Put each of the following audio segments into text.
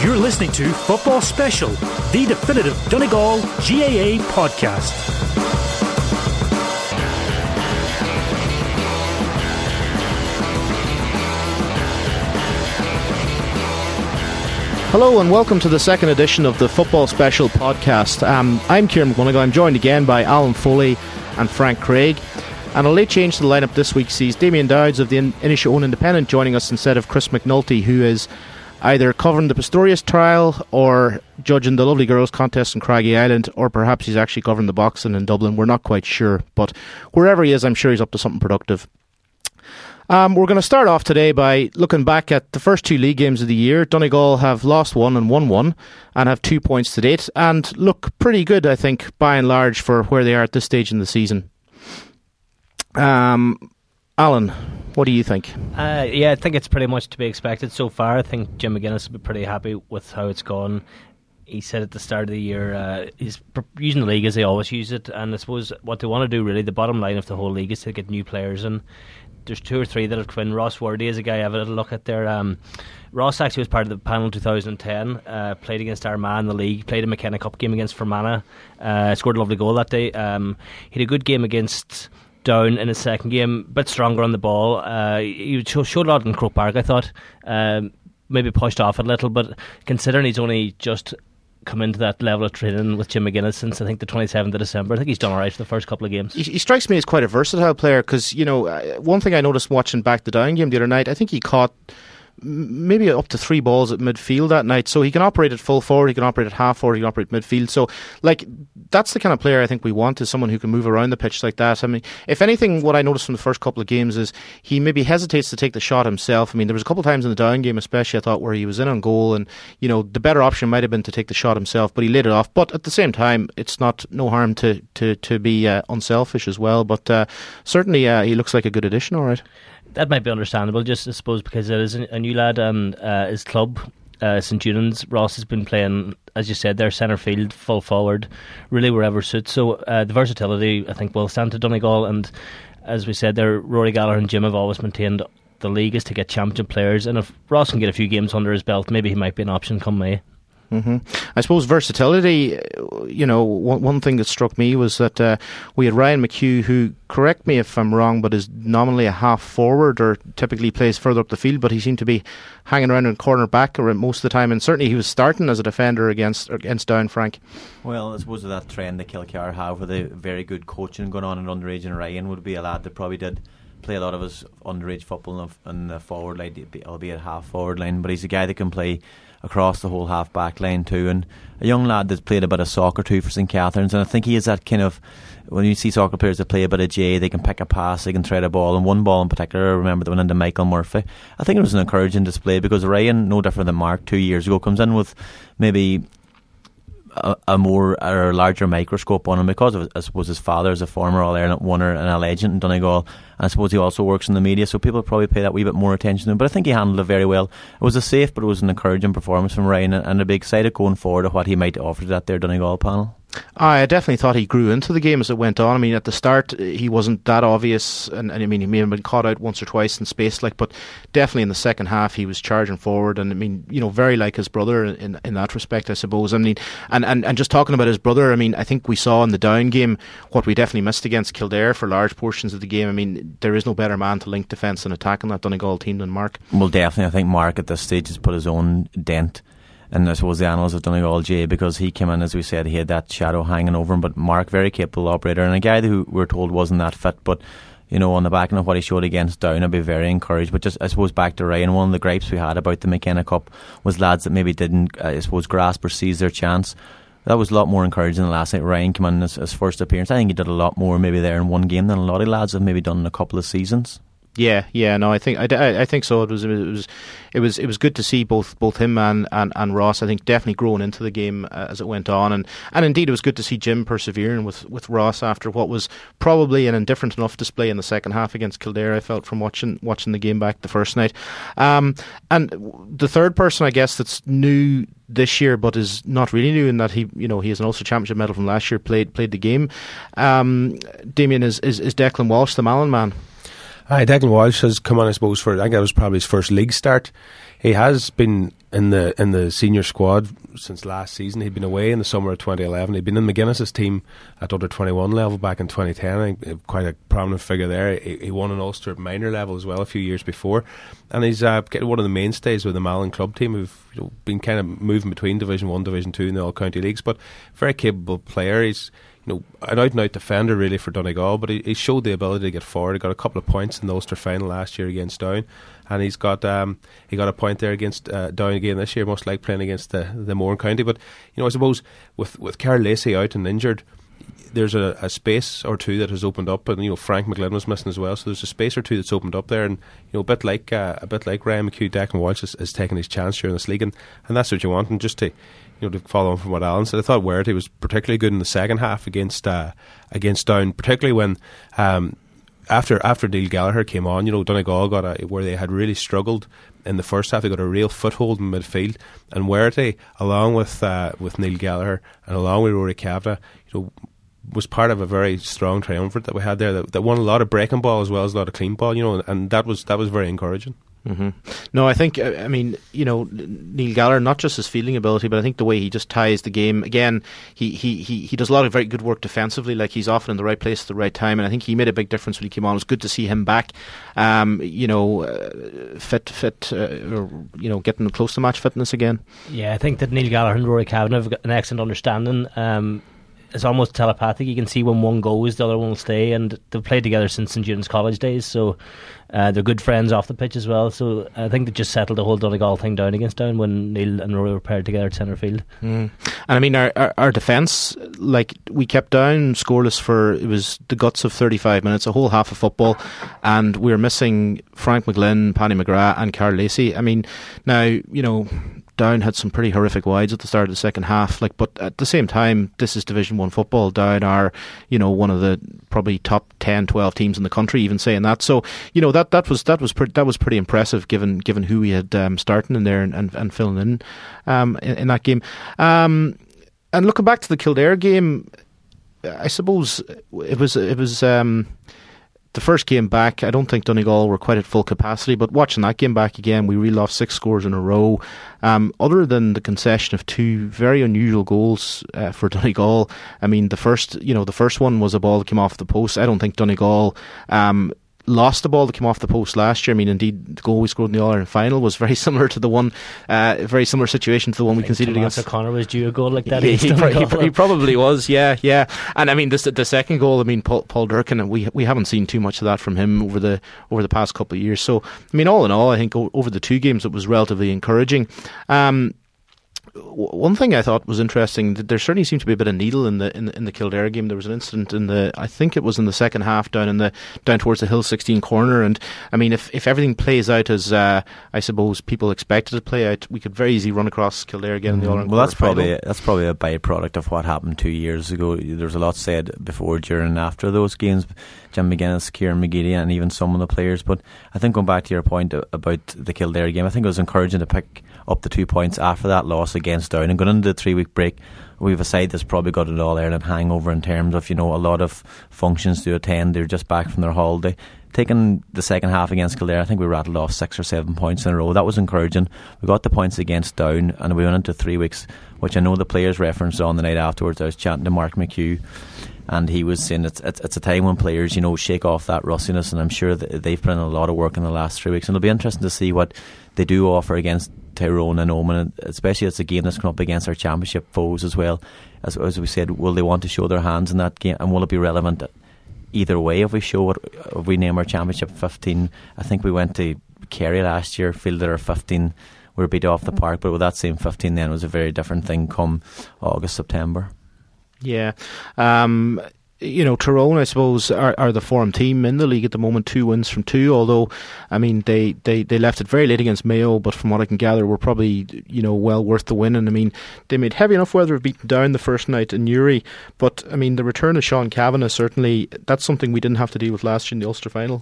You're listening to Football Special, the definitive Donegal GAA podcast. Hello and welcome to the second edition of the Football Special podcast. I'm Kieran McGonigal. I'm joined again by Alan Foley and Frank Craig. And a late change to the lineup this week sees Damien Dowds of the Inishowen Independent joining us instead of Chris McNulty, who is either covering the Pistorius trial or judging the Lovely Girls contest in Craggy Island, or perhaps he's actually covering the boxing in Dublin. We're not quite sure, but wherever he is, I'm sure he's up to something productive. We're going to start off today by looking back at the first two league games of the year. Donegal have lost one and won one and have 2 points to date and look pretty good, I think, by and large for where they are at this stage in the season. Alan, what do you think? I think it's pretty much to be expected so far. I think Jim McGuinness will be pretty happy with how it's gone. He said at the start of the year he's using the league as they always use it, and I suppose what they want to do, really, the bottom line of the whole league is to get new players in. There's two or three that have come in. Ross Wordy is a guy I have a little look at there. Ross actually was part of the panel in 2010, played against Armagh in the league, played a McKenna Cup game against Fermanagh, scored a lovely goal that day. He had a good game against Down in his second game, a bit stronger on the ball. He showed a lot in Croke Park, I thought. Maybe pushed off a little, but considering he's only just come into that level of training with Jim McGuinness since I think the 27th of December, I think he's done alright for the first couple of games. He strikes me as quite a versatile player because, you know, one thing I noticed watching back the Down game the other night, I think he caught maybe up to 3 balls at midfield that night, so he can operate at full forward, he can operate at half forward, he can operate midfield, so like that's the kind of player I think we want, is someone who can move around the pitch like that. I mean, if anything, what I noticed from the first couple of games is he maybe hesitates to take the shot himself. I mean, there was a couple of times in the Down game especially, I thought, where he was in on goal and, you know, the better option might have been to take the shot himself, but he laid it off. But at the same time, it's not no harm to be unselfish as well, but certainly he looks like a good addition, alright. That might be understandable, just I suppose because it is a new lad, and his club, St Junans, Ross has been playing, as you said, their centre field, full forward, really wherever suits. So the versatility, I think, will stand to Donegal, and as we said there, Rory Gallagher and Jim have always maintained the league is to get championship players, and if Ross can get a few games under his belt, maybe he might be an option come May. Mm-hmm. I suppose versatility, you know, one thing that struck me was that we had Ryan McHugh, who, correct me if I'm wrong, but is nominally a half forward or typically plays further up the field, but he seemed to be hanging around in corner back most of the time, and certainly he was starting as a defender against Down, Frank. Well, I suppose that trend that Kilcar have with a very good coaching going on in underage, and Ryan would be a lad that probably did play a lot of his underage football in the forward line, albeit half forward line, but he's a guy that can play across the whole half back line too, and a young lad that's played a bit of soccer too for St Catherine's, and I think he is that kind of, when you see soccer players that play a bit of J, they can pick a pass, they can thread a ball, and one ball in particular I remember that went into Michael Murphy. I think it was an encouraging display because Ryan, no different than Mark 2 years ago, comes in with maybe a larger microscope on him because of, I suppose, his father is a former All-Ireland winner and a legend in Donegal, and I suppose he also works in the media, so people probably pay that wee bit more attention to him, but I think he handled it very well. It was a safe, but it was an encouraging performance from Ryan, and I'd be excited going forward of what he might offer to that there Donegal panel. I definitely thought he grew into the game as it went on. I mean, at the start he wasn't that obvious, and I mean, he may have been caught out once or twice in space, but definitely in the second half he was charging forward, and I mean, you know, very like his brother in that respect, I suppose. I mean, and just talking about his brother, I mean, I think we saw in the Down game what we definitely missed against Kildare for large portions of the game. I mean, there is no better man to link defence and attack in that Donegal team than Mark. Well, definitely, I think Mark at this stage has put his own dent in, I suppose, the annals of Donegal J, because he came in, as we said, he had that shadow hanging over him, but Mark, very capable operator, and a guy who we're told wasn't that fit, but you know, on the back of what he showed against Down, I'd be very encouraged. But just, I suppose, back to Ryan, one of the gripes we had about the McKenna Cup was lads that maybe didn't, I suppose, grasp or seize their chance. That was a lot more encouraging than last night. Ryan came in his first appearance. I think he did a lot more maybe there in one game than a lot of lads have maybe done in a couple of seasons. Yeah, no, I think so. It was good to see both him and Ross, I think, definitely growing into the game as it went on, and indeed it was good to see Jim persevering with Ross after what was probably an indifferent enough display in the second half against Kildare, I felt, from watching the game back the first night. And the third person, I guess, that's new this year but is not really new in that he has an Ulster Championship medal from last year, played the game. Damien, is Declan Walsh the Malin man? Declan Walsh has come on, I suppose, I think that was probably his first league start. He has been in the senior squad since last season. He'd been away in the summer of 2011. He'd been in McGuinness's team at under 21 level back in 2010. I think quite a prominent figure there. He won an Ulster at minor level as well a few years before, and he's getting one of the mainstays with the Malin club team, who've been kind of moving between Division 1, Division 2 in the all county leagues. But very capable player. He's an out-and-out defender really for Donegal, but he showed the ability to get forward. He got a couple of points in the Ulster final last year against Down, and he got a point there against Down again this year, most like playing against the Mourne County. But I suppose with Carl Lacey out and injured, there's a space or two that has opened up, and Frank McGlynn was missing as well, so there's a space or two that's opened up there, and a bit like Ryan McHugh, Declan Walsh is taking his chance here in this league, and that's what you want. And just to follow on from what Alan said, I thought Werrity was particularly good in the second half against Down, particularly when after Neil Gallagher came on. Donegal got where they had really struggled in the first half. They got a real foothold in midfield, and Werrity, along with Neil Gallagher and along with Rory Kavanagh, was part of a very strong triumvirate that we had there that won a lot of breaking ball as well as a lot of clean ball, and that was very encouraging. Mm-hmm. No, I think, Neil Gallagher, not just his fielding ability, but I think the way he just ties the game. Again, he does a lot of very good work defensively. Like, he's often in the right place at the right time, and I think he made a big difference when he came on. It was good to see him back, fit, getting close to match fitness again. Yeah, I think that Neil Gallagher and Rory Kavanagh have got an excellent understanding. It's almost telepathic. You can see when one goes, the other one will stay, and they've played together since St Jude's college days, so they're good friends off the pitch as well. So I think they just settled the whole Donegal thing down against Down when Neil and Rory were paired together at centre field. And I mean, our defence, like, we kept Down scoreless for, it was the guts of 35 minutes, a whole half of football, and we were missing Frank McGlynn, Paddy McGrath and Carl Lacey. I mean, now, Down had some pretty horrific wides at the start of the second half, but at the same time, this is Division 1 football. Down are, one of the probably top 10, 12 teams in the country, even saying that. So, that was pretty impressive given who we had starting in there and filling in that game. And looking back to the Kildare game, I suppose it was the first game back. I don't think Donegal were quite at full capacity, but watching that game back again, we really lost 6 scores in a row. Other than the concession of 2 very unusual goals for Donegal. I mean, the first one was a ball that came off the post. I don't think Donegal lost the ball that came off the post last year. I mean, indeed, the goal we scored in the All-Ireland final was very similar to the one, very similar situation to the one we conceded Tomas against. O'Connor was due a goal like that. He probably was, yeah. And I mean, the second goal, I mean, Paul Durkin, we haven't seen too much of that from him over the past couple of years. So, I mean, all in all, I think over the 2 games it was relatively encouraging. One thing I thought was interesting, that there certainly seemed to be a bit of needle in the Kildare game. There was an incident I think it was in the second half down towards the Hill 16 corner, and I mean, if everything plays out as I suppose people expected it to play out, we could very easily run across Kildare again in the All-Ireland. Well, that's probably a byproduct of what happened 2 years ago. There's a lot said before, during and after those games, Jim McGuinness, Kieran McGeady, and even some of the players. But I think, going back to your point about the Kildare game, I think it was encouraging to pick up the 2 points after that loss against Down, and going into the 3-week break, we've a side that's probably got an All-Ireland hangover in terms of a lot of functions to attend. They're just back from their holiday. Taking the second half against Kildare, I think we rattled off 6 or 7 points in a row. That was encouraging. We got the points against Down, and we went into 3 weeks, which I know the players referenced on the night afterwards. I was chatting to Mark McHugh, and he was saying it's a time when players shake off that rustiness, and I'm sure that they've put in a lot of work in the last 3 weeks, and it'll be interesting to see what they do offer against Tyrone and Oman, especially it's a game that's come up against our championship foes as well. As we said, will they want to show their hands in that game, and will it be relevant either way if we name our championship 15? I think we went to Kerry last year, fielded our 15, we were beat off the park, but with that same 15 then, it was a very different thing come August, September. Yeah. Tyrone, I suppose, are the form team in the league at the moment. 2 wins from 2, although, I mean, they left it very late against Mayo, but from what I can gather, were probably, well worth the win. And I mean, they made heavy enough weather of beating Down the first night in Newry, but I mean, the return of Sean Kavanagh, certainly, that's something we didn't have to deal with last year in the Ulster final.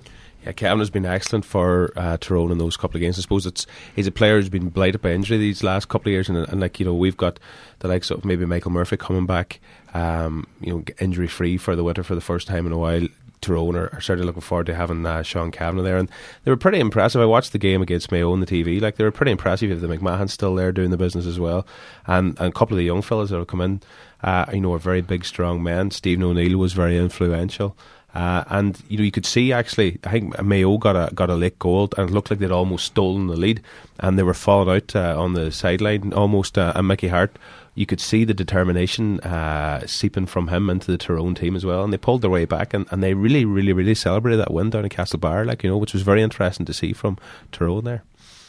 Kevin been excellent for Tyrone in those couple of games. I suppose he's a player who's been blighted by injury these last couple of years, and like, you know, we've got the likes of maybe Michael Murphy coming back, you know, injury free for the winter for the first time in a while. Tyrone are certainly looking forward to having Sean Kavanagh there, and they were pretty impressive. I watched the game against Mayo on the TV. Like, they were pretty impressive. You have the McMahon still there doing the business as well, and a couple of the young fellas that have come in, you know, are very big, strong men. Stephen O'Neill was very influential. And you know, you could see, actually, I think Mayo got a late goal, and it looked like they'd almost stolen the lead, and they were falling out on the sideline almost. And Mickey Hart, you could see the determination seeping from him into the Tyrone team as well, and they pulled their way back, and they really, really, really celebrated that win down in Castlebar, like, you know, which was very interesting to see from Tyrone there.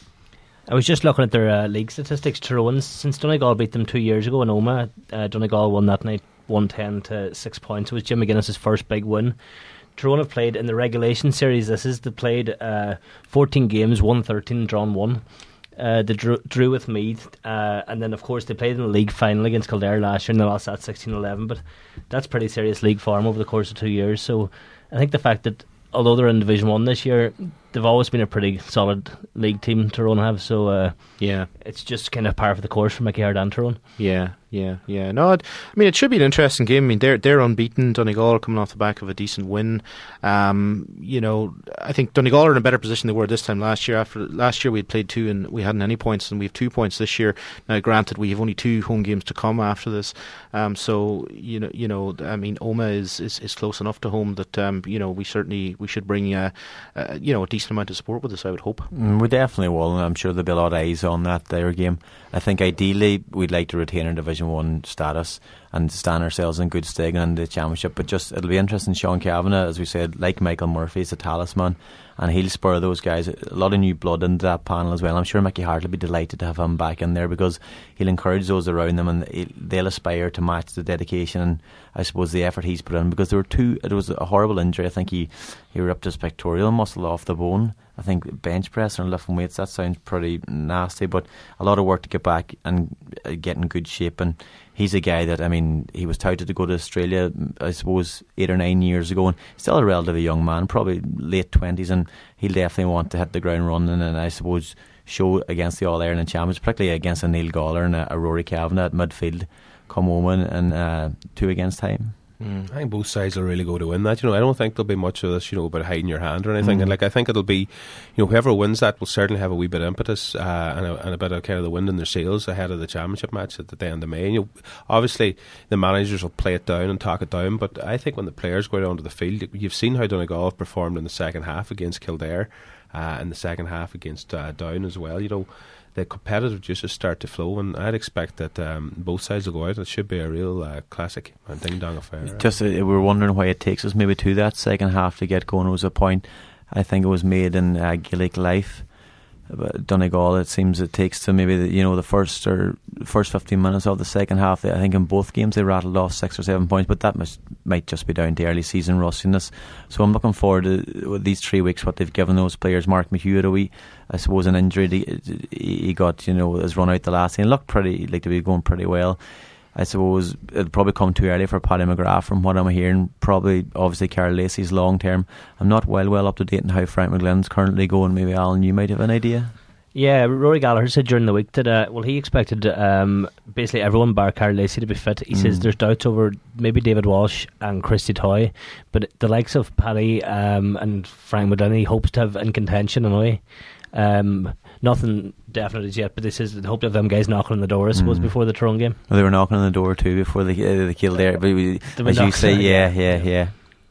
I was just looking at their league statistics. Tyrone, since Donegal beat them 2 years ago in Omagh, Donegal won that night 110 to 6 points. It was Jim McGuinness's first big win. Tyrone have played in the regulation series. They played 14 games, won 13, drawn 1. They drew with Meath, and then of course they played in the league final against Kildare last year, and they lost that 16-11. But that's pretty serious league form over the course of 2 years. So I think the fact that although they're in Division 1 this year, they've always been a pretty solid league team, Tyrone have. So yeah, it's just kind of par for the course for Mickey Hart and Tyrone. Yeah. No, I mean, it should be an interesting game. I mean, they're unbeaten. Donegal are coming off the back of a decent win. You know, I think Donegal are in a better position than they were this time last year. After last year, we had played 2 and we hadn't any points, and we have 2 points this year. Now, granted, we have only 2 home games to come after this. So you know, I mean, Omagh is close enough to home that you know, we should bring you know, a decent amount of support with us, I would hope. We definitely will, and I'm sure there'll be a lot of eyes on that their game. I think ideally we'd like to retain our Division 1 status and stand ourselves in good stead in the championship, but just it'll be interesting. Sean Kavanagh, as we said, like Michael Murphy, is a talisman, and he'll spur those guys. A lot of new blood into that panel as well. I'm sure Mickey Hart will be delighted to have him back in there, because he'll encourage those around them, and they'll aspire to match the dedication and I suppose the effort he's put in, because it was a horrible injury. I think he ripped his pectoral muscle off the bone. I think bench press and lifting weights, that sounds pretty nasty, but a lot of work to get back and get in good shape. And he's a guy that, I mean, he was touted to go to Australia, I suppose, 8 or 9 years ago, and still a relatively young man, probably late 20s, and he'll definitely want to hit the ground running, and I suppose show against the All-Ireland champions, particularly against a Neil Gawler and a Rory Kavanagh at midfield come home in 2 against time. I think both sides will really go to win that. You know, I don't think there'll be much of this, you know, about hiding your hand or anything. And like, I think it'll be, you know, whoever wins that will certainly have a wee bit of impetus and a bit of kind of the wind in their sails ahead of the championship match at the end of May. And, you know, obviously the managers will play it down and talk it down, but I think when the players go out onto the field, you've seen how Donegal have performed in the second half against Kildare, and the second half against Down as well. You know, the competitive juices start to flow, and I'd expect that both sides will go out. It should be a real classic and ding-dong affair. Just we were wondering why it takes us maybe to that second half to get going. It was a point, I think it was made in Gaelic Life, Donegal. It seems it takes to maybe the first 15 minutes of the second half. I think in both games they rattled off 6 or 7 points, but that might just be down to early season rustiness. So I'm looking forward to these 3 weeks, what they've given those players. Mark McHugh had I suppose an injury. He got, his run out the last game. Looked pretty like to be going pretty well. I suppose it'll probably come too early for Paddy McGrath from what I'm hearing. Probably, obviously, Carol Lacey's long term. I'm not well up to date on how Frank McGlynn's currently going. Maybe Alan, you might have an idea. Yeah, Rory Gallagher said during the week that he expected basically everyone bar Carol Lacey to be fit. He says there's doubts over maybe David Walsh and Christy Toy, but the likes of Paddy and Frank McGlynn he hopes to have in contention anyway. Nothing definite as yet, but this is the hope of them guys knocking on the door, I suppose, before the Tyrone game. Well, they were knocking on the door too before they killed there. As you say, yeah.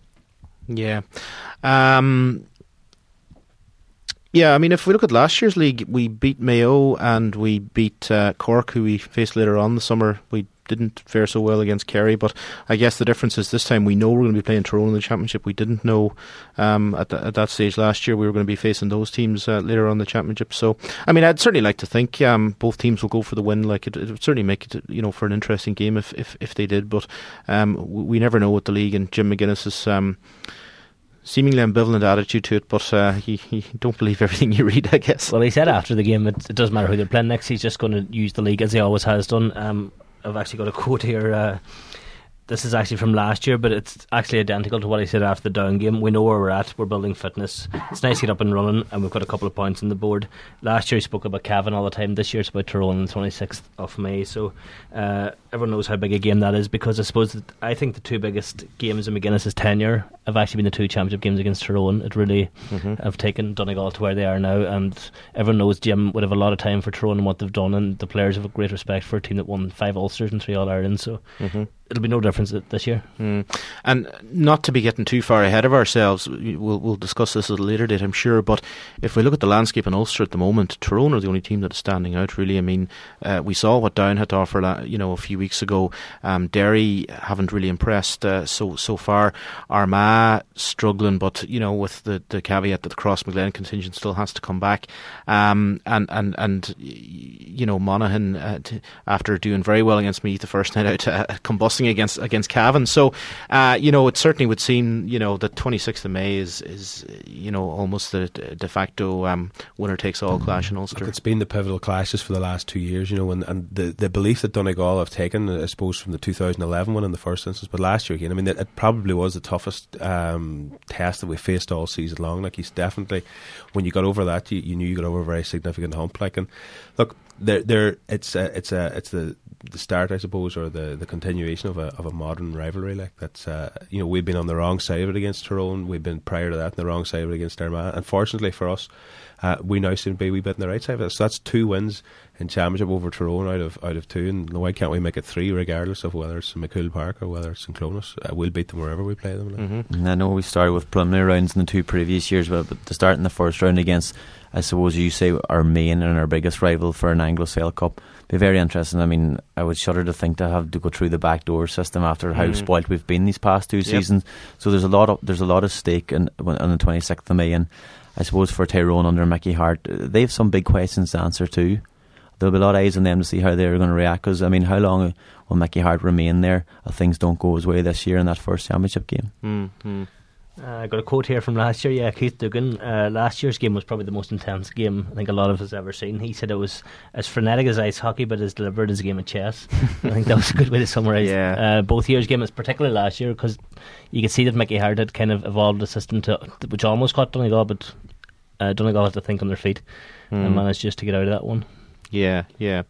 Yeah, I mean, if we look at last year's league, we beat Mayo and we beat Cork, who we faced later on the summer. We didn't fare so well against Kerry, but I guess the difference is this time we know we're going to be playing Tyrone in the championship. We didn't know at that stage last year we were going to be facing those teams later on in the championship. So, I mean, I'd certainly like to think both teams will go for the win. Like it would certainly make it, for an interesting game if they did. But we never know with the league, and Jim McGuinness's seemingly ambivalent attitude to it, but you don't believe everything you read, I guess. Well, he said after the game it doesn't matter who they're playing next. He's just going to use the league as he always has done. I've actually got a quote here. this is actually from last year, but it's actually identical to what he said after the Down game. We know where we're at. We're building fitness. It's nice to get up and running, and we've got a couple of points on the board. Last year he spoke about Cavan all the time. This year it's about Tyrone on the 26th of May. So everyone knows how big a game that is, because I think the two biggest games in McGuinness's tenure have actually been the two championship games against Tyrone. It really have taken Donegal to where they are now, and everyone knows Jim would have a lot of time for Tyrone and what they've done, and the players have a great respect for a team that won 5 Ulsters and 3 All-Ireland. So it'll be no difference this year. And not to be getting too far ahead of ourselves, we'll discuss this at a later date, I'm sure, but if we look at the landscape in Ulster at the moment, Tyrone are the only team that is standing out, really. I mean, we saw what Down had to offer a few weeks ago. Derry haven't really impressed so far. Armagh struggling, but with the caveat that the Cross-McGlenn contingent still has to come back. And Monaghan, after doing very well against Meath the first night out, combusting against Cavan. So it certainly would seem that 26th of May is almost the de facto winner takes all clash in Ulster. It's been the pivotal clashes for the last 2 years, and the belief that Donegal have taken, I suppose, from the 2011 one in the first instance, but last year again, I mean, it probably was the toughest test that we faced all season long. Like, he's definitely, when you got over that, you knew you got over a very significant hump. Like, and look, it's the start, I suppose, or the continuation of a modern rivalry. Like, that's we've been on the wrong side of it against Tyrone. We've been prior to that on the wrong side of it against Armagh. Unfortunately for us, we now seem to be a wee bit on the right side of it. So that's 2 wins in championship over Tyrone out of 2, and why can't we make it 3, regardless of whether it's in McCool Park or whether it's in Clonus? We'll beat them wherever we play them. I know we started with preliminary rounds in the 2 previous years, but to start in the first round against, I suppose you say, our main and our biggest rival for an Anglo-Cell Cup, be very interesting. I mean, I would shudder to think to have to go through the backdoor system after how spoilt we've been these past 2 seasons. So there's a lot of stake on the 26th of May, and I suppose for Tyrone under Mickey Hart, they have some big questions to answer too. There'll be a lot of eyes on them to see how they're going to react, because, I mean, how long will Mickey Hart remain there if things don't go his way this year in that first championship game? I got a quote here from last year. Yeah, Keith Dugan. Last year's game was probably the most intense game I think a lot of us ever seen. He said it was as frenetic as ice hockey, but as deliberate as a game of chess. I think that was a good way to summarise both years' games, particularly last year, because you could see that Mickey Hart had kind of evolved the system which almost caught Donegal, but Donegal had to think on their feet and managed just to get out of that one. Yeah.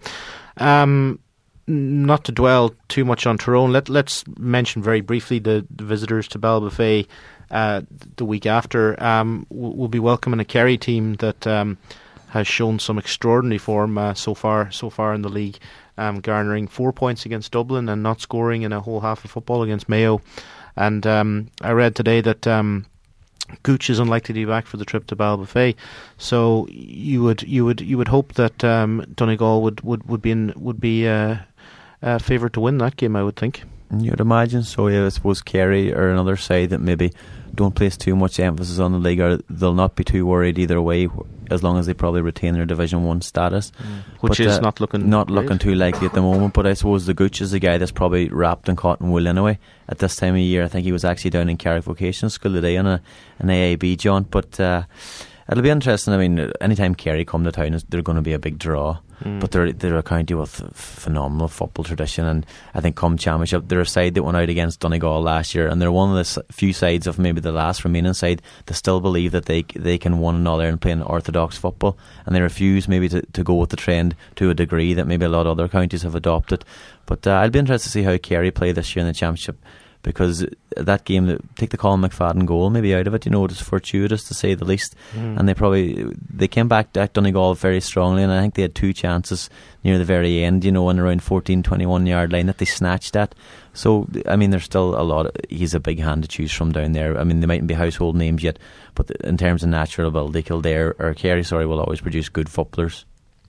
Not to dwell too much on Tyrone, let's mention very briefly the visitors to Ballybofey the week after. We'll be welcoming a Kerry team that has shown some extraordinary form so far in the league, garnering 4 points against Dublin and not scoring in a whole half of football against Mayo. And I read today that Gooch is unlikely to be back for the trip to Ballybofey, so you would hope that Donegal would be favoured to win that game, I would think. You'd imagine so. Yeah, I suppose Kerry are another side that maybe don't place too much emphasis on the league, or they'll not be too worried either way, as long as they probably retain their Division 1 status, which is not looking too likely at the moment. But I suppose the Gooch is the guy that's probably wrapped in cotton wool anyway at this time of year. I think he was actually down in Carrick Vocational School today on an AIB jaunt, but it'll be interesting. I mean, anytime Kerry come to town, they're going to be a big draw. But they're a county with phenomenal football tradition, and I think come championship, they're a side that went out against Donegal last year, and they're one of the few sides of maybe the last remaining side that still believe that they can win in All Ireland playing orthodox football, and they refuse maybe to go with the trend to a degree that maybe a lot of other counties have adopted. But I'll be interested to see how Kerry play this year in the championship, because that game, take the Colin McFadden goal maybe out of it, it was fortuitous to say the least. And they came back at Donegal very strongly, and I think they had 2 chances near the very end, on around 14-21 yard line that they snatched at. So I mean, there's still he's a big hand to choose from down there. I mean, they mightn't be household names yet, but in terms of natural ability, Kildare or Kerry will always produce good footballers.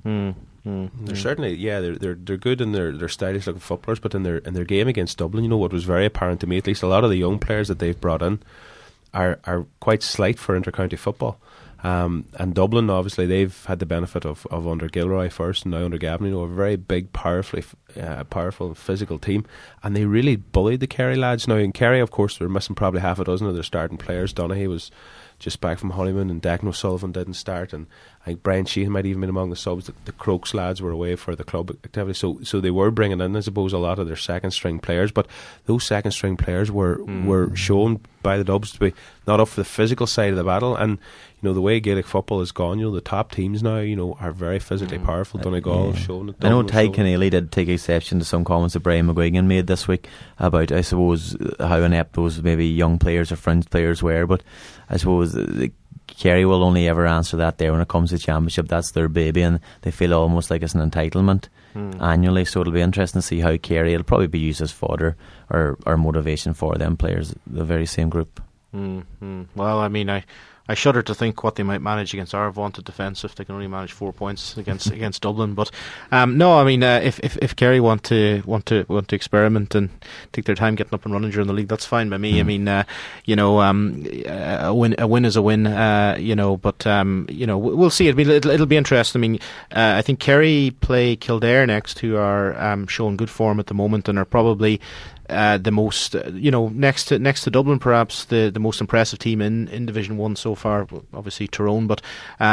They're certainly, they're good and they're stylish looking footballers, but in their game against Dublin, what was very apparent to me, at least a lot of the young players that they've brought in are quite slight for inter-county football. And Dublin, obviously, they've had the benefit of under Gilroy first and now under Gavin, a very big, powerful physical team, and they really bullied the Kerry lads. Now in Kerry, of course, they're missing probably half a dozen of their starting players. Donaghy was just back from honeymoon, and Declan O'Sullivan didn't start, and I think Brian Sheehan might even been among the subs. The Crokes lads were away for the club activity, so they were bringing in, I suppose, a lot of their second string players. But those second string players were shown by the Dubs to be not up for the physical side of the battle. And the way Gaelic football has gone, the top teams now, are very physically powerful. Donegal have shown it. I know Ty Keneally did take exception to some comments that Brian McGuigan made this week about, I suppose, how inept those maybe young players or fringe players were. But I suppose Kerry will only ever answer that there when it comes to the championship. That's their baby, and they feel almost like it's an entitlement annually. So it'll be interesting to see how Kerry, it'll probably be used as fodder or motivation for them players, the very same group. Well, I mean, I shudder to think what they might manage against our vaunted defence if they can only manage 4 points against Dublin. But no, I mean, if Kerry want to experiment and take their time getting up and running during the league, that's fine by me. I mean, a win is a win. But we'll see. It'll be interesting. I mean, I think Kerry play Kildare next, who are showing good form at the moment and are probably the most, next to Dublin, perhaps the most impressive team in Division 1 so far. Obviously Tyrone, but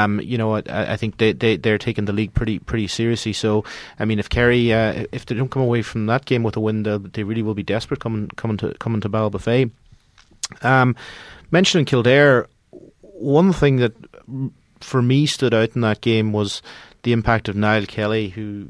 I think they're taking the league pretty seriously. So I mean, if Kerry, if they don't come away from that game with a win, they really will be desperate coming to Ballybofey. Mentioning Kildare, one thing that for me stood out in that game was the impact of Niall Kelly, who,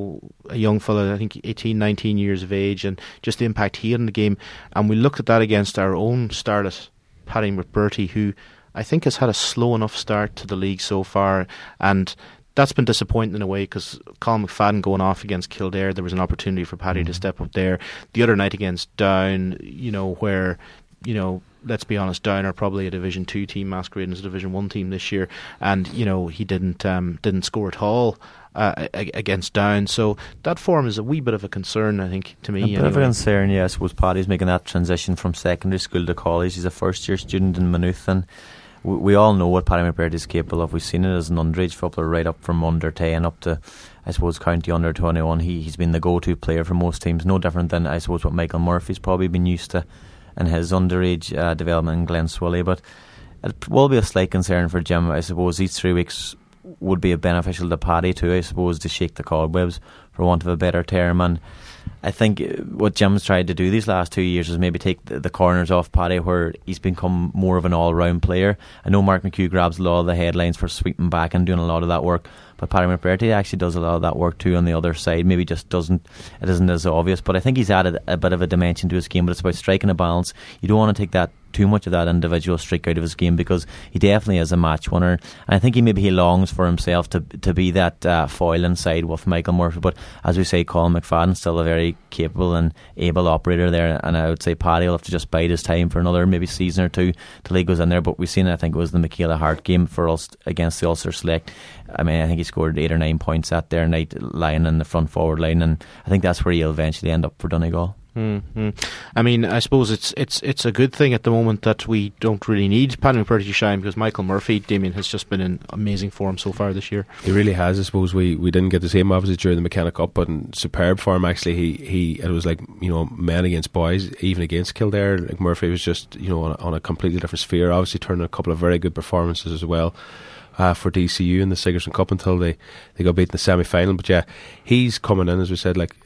a young fella, I think 18, 19 years of age, and just the impact he had in the game. And we looked at that against our own starlet, Paddy McBurty, who I think has had a slow enough start to the league so far. And that's been disappointing in a way, because Colin McFadden going off against Kildare, there was an opportunity for Paddy to step up there. The other night against Down, where, let's be honest, Down are probably a Division 2 team masquerading as a Division 1 team this year, and he didn't score at all against Down. So that form is a wee bit of a concern, I think, to me. A bit of a concern, yeah. I suppose Paddy's making that transition from secondary school to college. He's a first year student in Maynooth, and we all know what Paddy McBurty is capable of. We've seen it as an underage footballer, right up from under 10 up to, I suppose, county under 21. He's been the go-to player for most teams, no different than, I suppose, what Michael Murphy's probably been used to in his underage development in Glen Swilly. But it will be a slight concern for Jim. I suppose these 3 weeks would be beneficial to Paddy too, I suppose, to shake the cobwebs, for want of a better term. And I think what Jim's tried to do these last 2 years is maybe take the corners off Paddy, where he's become more of an all-round player. I know Mark McHugh grabs a lot of the headlines for sweeping back and doing a lot of that work, but Paddy McBurty actually does a lot of that work too on the other side. Maybe just it isn't as obvious, but I think he's added a bit of a dimension to his game. But it's about striking a balance. You don't want to take that too much of that individual streak out of his game, because he definitely is a match winner, and I think he longs for himself to be that foil inside with Michael Murphy. But as we say, Colin McFadden's still a very capable and able operator there, and I would say Paddy will have to just bide his time for another maybe season or two till he goes in there. But we've seen, I think it was the Michaela Hart game for us against the Ulster Select. I mean, I think he scored 8 or 9 points that there night, lying in the front forward line, and I think that's where he'll eventually end up for Donegal. I mean, I suppose it's a good thing at the moment that we don't really need Paddy McBurty to shine, because Michael Murphy, Damien, has just been in amazing form so far this year. He really has. I suppose we didn't get the same obviously during the McKenna Cup, but in superb form actually. It was like, men against boys, even against Kildare. Like Murphy was just on a completely different sphere. Obviously turned a couple of very good performances as well for DCU in the Sigerson Cup until they got beat in the semi-final. But yeah, he's coming in, as we said, like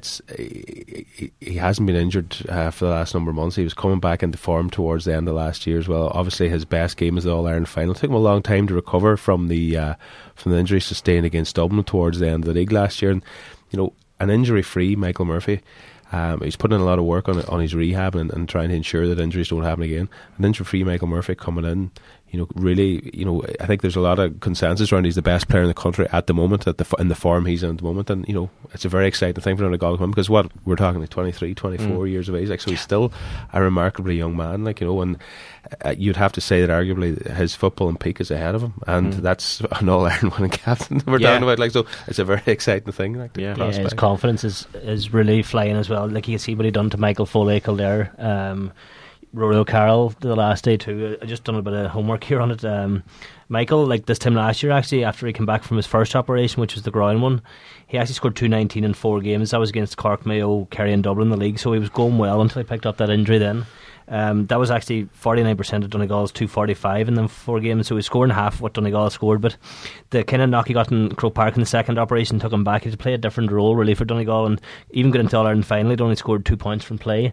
he hasn't been injured for the last number of months. He was coming back into form towards the end of last year as well. Obviously his best game was the All-Ireland final. It took him a long time to recover from the injury sustained against Dublin towards the end of the league last year. And an injury-free Michael Murphy, he's putting in a lot of work on his rehab and trying to ensure that injuries don't happen again. An injury-free Michael Murphy coming in, really, I think there's a lot of consensus around he's the best player in the country at the moment, in the form he's in at the moment. And, it's a very exciting thing for Donegal, because we're talking like 23, 24 years of age. Like, so he's still a remarkably young man, and you'd have to say that arguably his football and peak is ahead of him. And that's an All-Ireland winning captain we're talking about. Like, so it's a very exciting thing. Like, his confidence is really flying as well. Like, you see what he done to Michael Foley Kildare. Rory O'Carroll the last day too. I just done a bit of homework here on it. Michael, like this time last year, actually, after he came back from his first operation, which was the groin one, he actually scored 219 in 4 games. That was against Cork, Mayo, Kerry and Dublin in the league, so he was going well until he picked up that injury then. That was actually 49% of Donegal's 245 in them 4 games, so he was scoring half what Donegal scored. But the kind of knock he got in Croke Park in the second operation took him back. He had to play a different role really for Donegal, and even got into All-Ireland final, he'd only scored 2 points from play.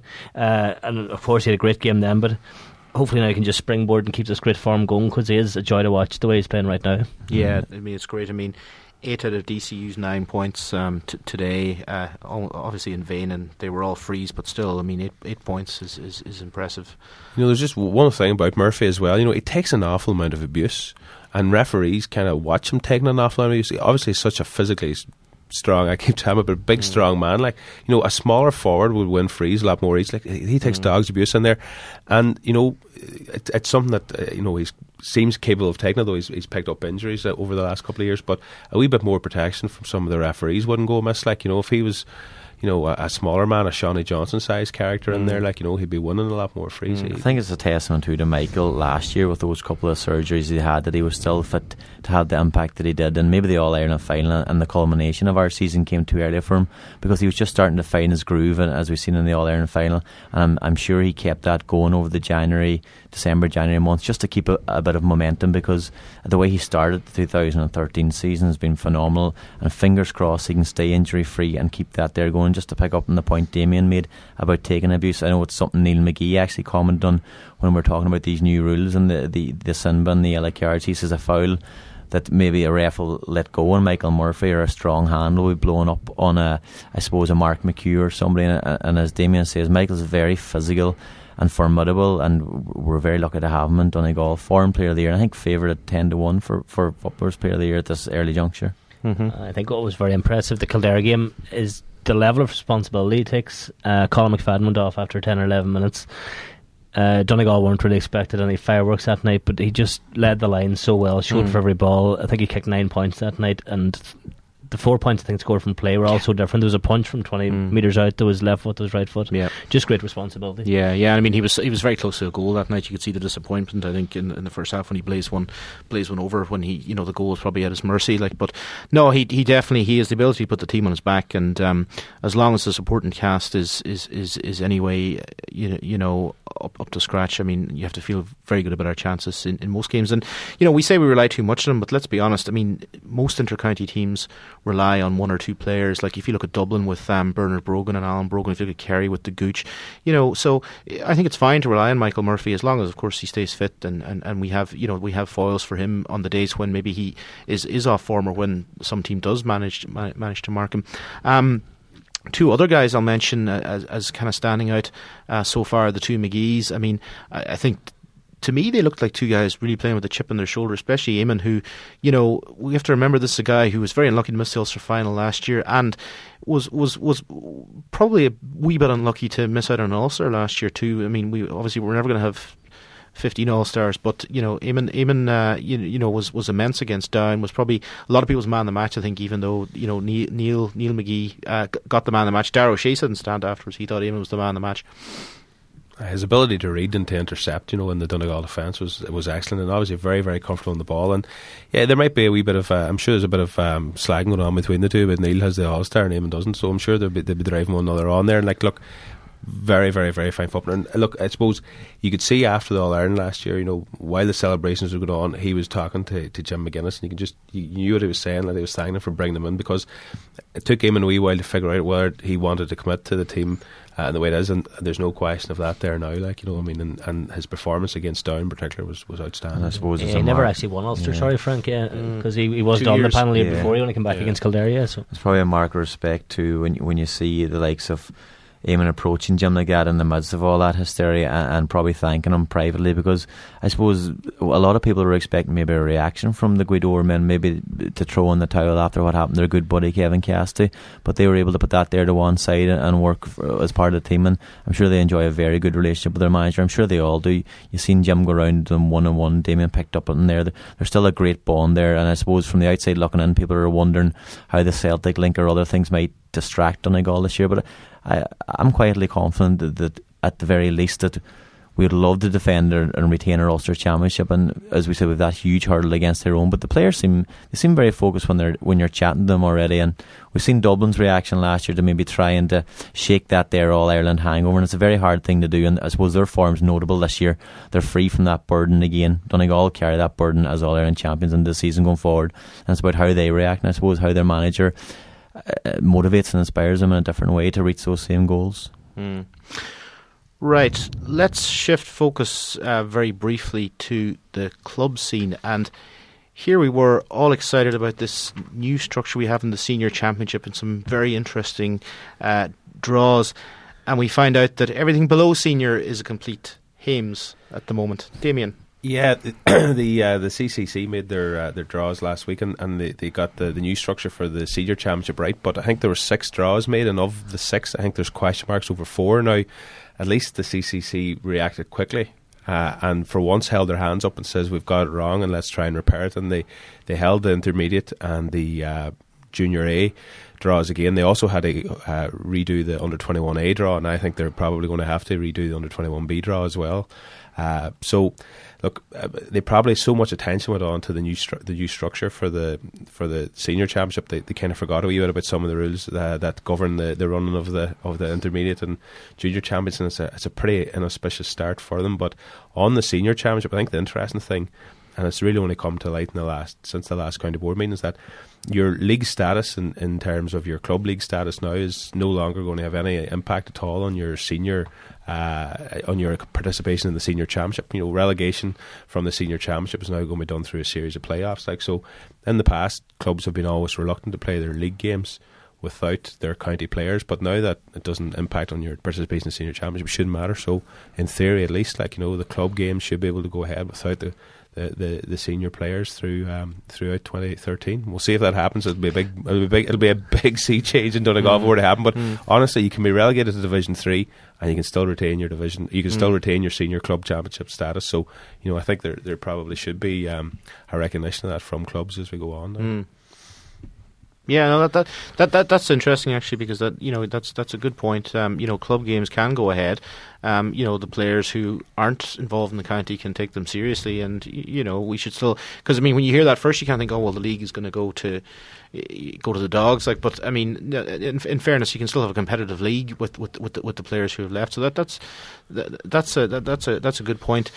And of course he had a great game then, but hopefully now he can just springboard and keep this great form going, because he is a joy to watch the way he's playing right now. Yeah, I mean, it's great. I mean, 8 out of DCU's 9 points today, obviously in vain, and they were all frees, but still, I mean, 8 points is impressive. You know, there's just one thing about Murphy as well. You know, he takes an awful amount of abuse, and referees kind of watch him taking an awful amount of abuse. Obviously, he's such a physically strong, I keep telling him, but a big strong man. Like, you know, a smaller forward would win frees a lot more each. Like, he takes dog's abuse in there, and you know, it's something that you know, he seems capable of taking, although he's picked up injuries over the last couple of years. But a wee bit more protection from some of the referees wouldn't go amiss. Like, you know, if he was, you know, a smaller man, a Shawnee Johnson sized character in there, like, you know, he'd be winning a lot more frees. I think it's a testament to Michael last year with those couple of surgeries he had, that he was still fit to have the impact that he did. And maybe the All-Ireland final and the culmination of our season came too early for him, because he was just starting to find his groove, as we've seen in the All-Ireland final. And I'm sure he kept that going over the December, January months, just to keep a bit of momentum, because the way he started the 2013 season has been phenomenal, and fingers crossed he can stay injury free and keep that there going. Just to pick up on the point Damien made about taking abuse, I know it's something Neil McGee actually commented on when we're talking about these new rules and the sin bin, the yellow cards. He says a foul that maybe a ref will let go on Michael Murphy, or a strong hand will be blown up on I suppose a Mark McHugh or somebody, and as Damien says, Michael's very physical and formidable, and we're very lucky to have him in Donegal. Foreign Player of the Year, and I think favoured at 10-1 for Footballers Player of the Year at this early juncture. I think what was very impressive, the Kildare game, is the level of responsibility he takes. Colin McFadden went off after 10 or 11 minutes. Donegal weren't really expected any fireworks that night, but he just led the line so well, showed for every ball. I think he kicked 9 points that night, and the 4 points I think scored from play were also different. There was a punch from 20 metres out, there was left foot, there was right foot. Yeah. Just great responsibility. Yeah. I mean, he was very close to a goal that night. You could see the disappointment, I think, in the first half when he blazed one over, when he, you know, the goal was probably at his mercy. Like, but no, he definitely has the ability to put the team on his back, and as long as the supporting cast is anyway, you know, up to scratch, I mean, you have to feel very good about our chances in most games. And you know, we say we rely too much on them, but let's be honest. I mean, most inter-county teams rely on 1 or 2 players. Like, if you look at Dublin with Bernard Brogan and Alan Brogan, if you look at Kerry with the Gooch, you know, so I think it's fine to rely on Michael Murphy, as long as, of course, he stays fit, and we have, you know, we have foils for him on the days when maybe he is off form, or when some team does manage to mark him. 2 other guys I'll mention as kind of standing out so far, the 2 McGees. I mean, I think, to me, they looked like 2 guys really playing with a chip on their shoulder, especially Eamon, who, you know, we have to remember, this is a guy who was very unlucky to miss the Ulster final last year, and was probably a wee bit unlucky to miss out on Ulster last year too. I mean, we're never going to have 15 All-Stars, but you know, Eamon you know, was immense against Down, was probably a lot of people's man of the match, I think, even though, you know, Neil McGee got the man of the match. Darragh O'Shea didn't stand afterwards. He thought Eamon was the man of the match. His ability to read and to intercept, you know, in the Donegal defence was excellent, and obviously very, very comfortable on the ball. And yeah, there might be a wee bit of I'm sure there's a bit of slagging going on between the two, but Neil has the All-Star and Eamon doesn't, so I'm sure they'll be driving one another on there. And like, look, very, very, very fine footballer. And look, I suppose you could see after the All-Ireland last year, you know, while the celebrations were going on, he was talking to Jim McGuinness, and you knew what he was saying, that he was thanking him for bringing him in, because it took him a wee while to figure out whether he wanted to commit to the team and the way it is, and there's no question of that there now. Like, you know, I mean, and his performance against Down in particular was outstanding. And I suppose he never actually won Ulster. Sorry, Frank, because he was on the panel year before. He only came back against Kildare. So it's probably a mark of respect too when you see the likes of Eamon approaching Jim like that in the midst of all that hysteria, and probably thanking him privately, because I suppose a lot of people were expecting maybe a reaction from the Gweedore men, maybe to throw in the towel after what happened to their good buddy Kevin Cassidy, but they were able to put that there to one side and work as part of the team, and I'm sure they enjoy a very good relationship with their manager. I'm sure they all do. You've seen Jim go around them one-on-one, Damien picked up in there. There's still a great bond there, and I suppose from the outside looking in, people are wondering how the Celtic link or other things might distract Donegal this year, but I'm quietly confident that at the very least that we'd love to defend and retain our Ulster Championship, and as we said, with that huge hurdle against their own. But the players seem very focused when you're chatting to them already, and we've seen Dublin's reaction last year to maybe trying to shake that there All-Ireland hangover, and it's a very hard thing to do, and I suppose their form's notable this year. They're free from that burden again. Donegal carry that burden as All-Ireland champions in this season going forward, and it's about how they react, and I suppose how their manager motivates and inspires them in a different way to reach those same goals. Right, let's shift focus very briefly to the club scene, and here we were all excited about this new structure we have in the Senior Championship and some very interesting draws, and we find out that everything below Senior is a complete hames at the moment. Damien? Yeah, the CCC made their draws last week, and they got the new structure for the Senior Championship right, but I think there were 6 draws made, and of the 6 I think there's question marks over 4 now. At least the CCC reacted quickly and for once held their hands up and says we've got it wrong and let's try and repair it, and they held the intermediate and the Junior A draws again. They also had to redo the Under 21A draw, and I think they're probably going to have to redo the Under 21B draw as well. So look, they probably so much attention went on to the new structure for the Senior Championship. They kind of forgot a wee bit about some of the rules that govern the running of the intermediate and Junior Champions, and it's a pretty inauspicious start for them. But on the Senior Championship, I think the interesting thing, and it's really only come to light since the last county board meeting, is that your league status in terms of your club league status now is no longer going to have any impact at all on your senior on your participation in the Senior Championship. You know, relegation from the Senior Championship is now going to be done through a series of playoffs. Like, so in the past, clubs have been always reluctant to play their league games without their county players, but now that it doesn't impact on your participation in the Senior Championship, it shouldn't matter. So in theory, at least, like, you know, the club games should be able to go ahead without the senior players throughout 2013. We'll see if that happens. It'll be a big sea change in Donegal were to happen. But honestly, you can be relegated to Division 3 and you can still retain your division. You can still retain your senior club championship status. So, you know, I think there probably should be a recognition of that from clubs as we go on. Yeah, no, that's interesting actually, because that's a good point. Club games can go ahead. The players who aren't involved in the county can take them seriously, and we should still, because I mean, when you hear that first, you can't think, oh well, the league is going to go to the dogs. Like, but I mean, in fairness, you can still have a competitive league with the players who have left. So that's a good point.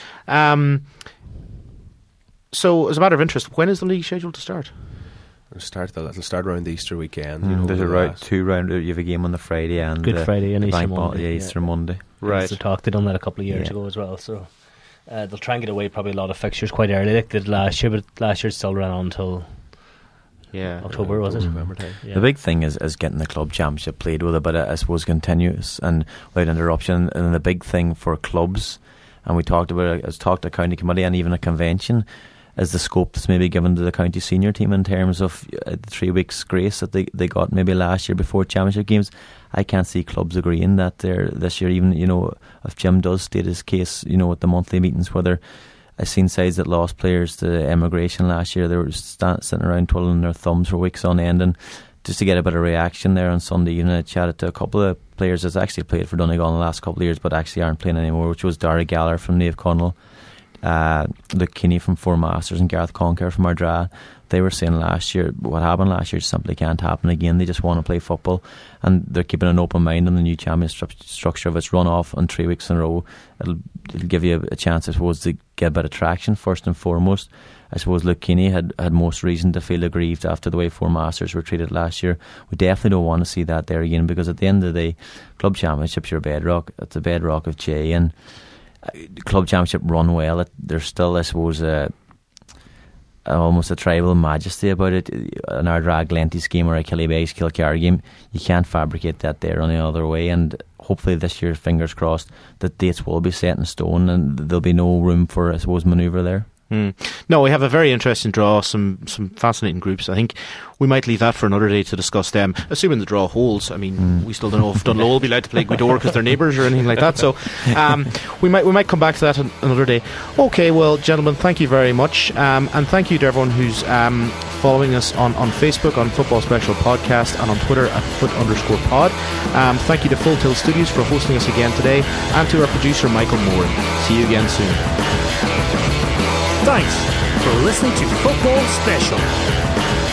So, as a matter of interest, when is the league scheduled to start? It'll start around the Easter weekend. There's two round. You have a game on the Friday and Good Friday and Easter Monday. Easter Monday. Right. They done that a couple of years ago as well. So they'll try and get away probably a lot of fixtures quite early, like they did last year. But last year it still ran on until October, was it? November time. Yeah. The big thing is getting the club championship played with a bit of, I suppose, continuous and without interruption. And the big thing for clubs, and we talked about it, as talked to county committee and even a convention, is the scope that's maybe given to the county senior team in terms of 3 weeks grace that they got maybe last year before championship games. I can't see clubs agreeing that they're this year, even if Jim does state his case, at the monthly meetings, whether I've seen sides that lost players to emigration last year, they were sitting around twiddling their thumbs for weeks on end, and just to get a bit of reaction there on Sunday evening, I chatted to a couple of players that's actually played for Donegal in the last couple of years but actually aren't playing anymore, which was Dara Gallagher from Naomh Conaill, Luke Kinney from Four Masters and Gareth Conker from Ardra. They were saying last year, what happened last year simply can't happen again. They just want to play football, and they're keeping an open mind on the new champion structure. If it's run off on 3 weeks in a row, it'll give you a chance, I suppose, to get a bit of traction first and foremost. I suppose Luke Kinney had most reason to feel aggrieved after the way Four Masters were treated last year. We definitely don't want to see that there again, because at the end of the day, club championships are a bedrock. It's a bedrock of J, and club championship run well. There's still, I suppose, almost a tribal majesty about it. An Ardra Glenties game or a Killybegs Kilcar game, you can't fabricate that there any other way. And hopefully this year, fingers crossed, that dates will be set in stone and there'll be no room for, I suppose, manoeuvre there. No, we have a very interesting draw, some fascinating groups. I think we might leave that for another day to discuss them, assuming the draw holds. I mean, we still don't know if Dunlow will be allowed to play Gweedore because they're neighbours or anything like that. So we might come back to that another day. Okay, well, gentlemen, thank you very much, and thank you to everyone who's following us on Facebook on Football Special Podcast and on Twitter at @foot_pod. Thank you to Full Tilt Studios for hosting us again today, and to our producer Michael Moore. See you again soon. Thanks for listening to Football Special.